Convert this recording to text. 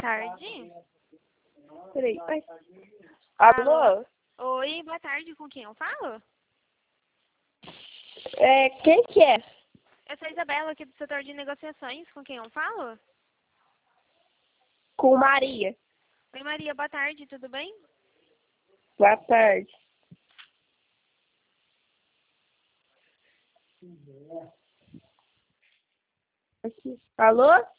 tarde. Peraí, vai. Alô? Oi, boa tarde. Com quem eu falo? Quem que é? Eu sou a Isabela, aqui do setor de negociações. Com quem eu falo? Com Maria. Oi, Maria. Boa tarde. Tudo bem? Boa tarde. Aqui. Alô?